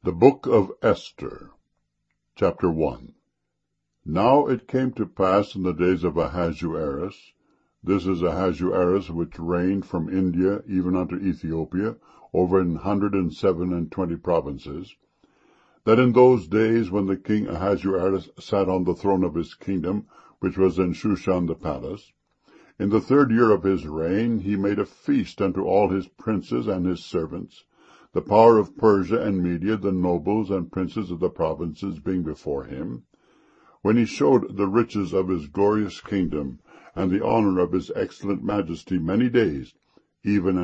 The Book of Esther, Chapter 1. Now it came to pass in the days of Ahasuerus, this is Ahasuerus which reigned from India even unto Ethiopia, over 127 provinces, that in those days when the king Ahasuerus sat on the throne of his kingdom, which was in Shushan the palace, in the 3rd year of his reign he made a feast unto all his princes and his servants, the power of Persia and Media, the nobles and princes of the provinces being before him, when he showed the riches of his glorious kingdom, and the honor of his excellent majesty many days, even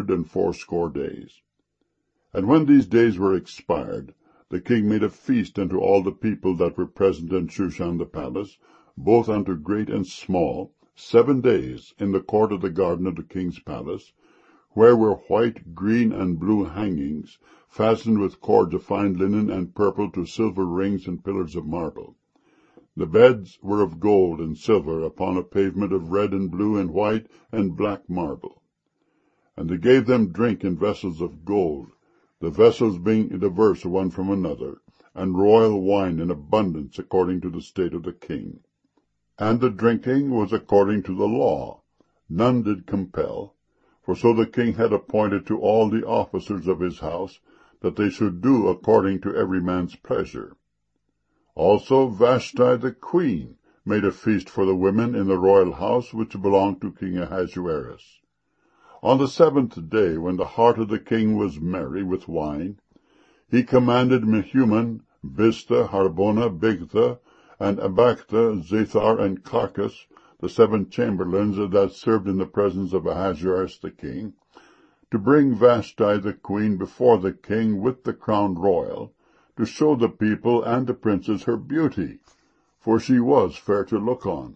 180 days. And when these days were expired, the king made a feast unto all the people that were present in Shushan the palace, both unto great and small, 7 days, in the court of the garden of the king's palace, where were white, green, and blue hangings, fastened with cords of fine linen and purple to silver rings and pillars of marble. The beds were of gold and silver, upon a pavement of red and blue and white and black marble. And they gave them drink in vessels of gold, the vessels being diverse one from another, and royal wine in abundance according to the state of the king. And the drinking was according to the law, none did compel, for so the king had appointed to all the officers of his house, that they should do according to every man's pleasure. Also Vashti the queen made a feast for the women in the royal house which belonged to King Ahasuerus. On the 7th day, when the heart of the king was merry with wine, he commanded Mehuman, Biztha, Harbona, Bigtha, and Abagtha, Zethar, and Carcas, the 7 chamberlains that served in the presence of Ahasuerus the king, to bring Vashti the queen before the king with the crown royal, to show the people and the princes her beauty, for she was fair to look on.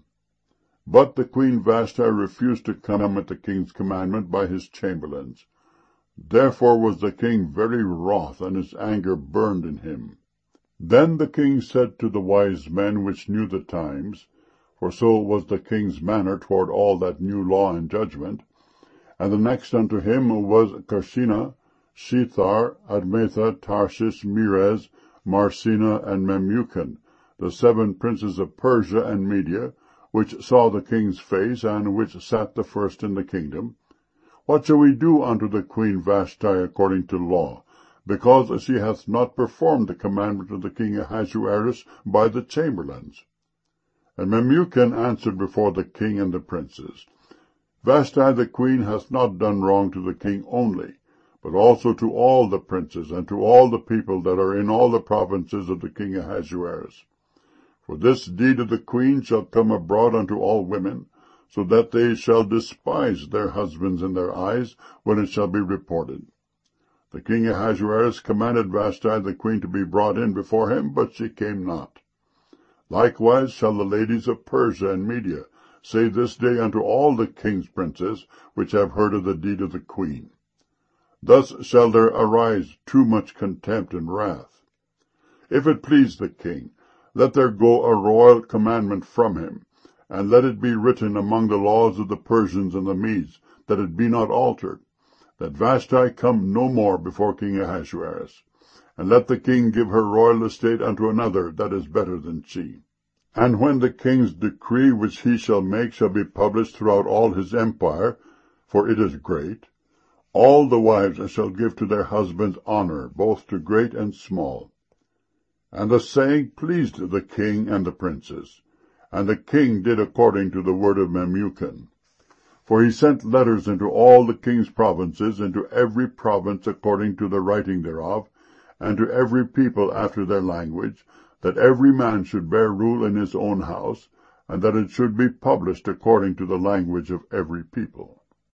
But the queen Vashti refused to come at the king's commandment by his chamberlains. Therefore was the king very wroth, and his anger burned in him. Then the king said to the wise men which knew the times, for so was the king's manner toward all that knew law and judgment, and the next unto him was Carshena, Shethar, Admatha, Tarshish, Meres, Marsena, and Memucan, the 7 princes of Persia and Media, which saw the king's face, and which sat the first in the kingdom. What shall we do unto the queen Vashti according to law, because she hath not performed the commandment of the king Ahasuerus by the chamberlains? And Memucan answered before the king and the princes, Vashti the queen hath not done wrong to the king only, but also to all the princes, and to all the people that are in all the provinces of the king Ahasuerus. For this deed of the queen shall come abroad unto all women, so that they shall despise their husbands in their eyes, when it shall be reported. The king Ahasuerus commanded Vashti the queen to be brought in before him, but she came not. Likewise shall the ladies of Persia and Media say this day unto all the king's princes, which have heard of the deed of the queen. Thus shall there arise too much contempt and wrath. If it please the king, let there go a royal commandment from him, and let it be written among the laws of the Persians and the Medes, that it be not altered, that Vashti come no more before King Ahasuerus, and let the king give her royal estate unto another that is better than she. And when the king's decree which he shall make shall be published throughout all his empire, for it is great, all the wives shall give to their husbands honor, both to great and small. And the saying pleased the king and the princes, and the king did according to the word of Memucan. For he sent letters into all the king's provinces, into every province according to the writing thereof, and to every people after their language, that every man should bear rule in his own house, and that it should be published according to the language of every people.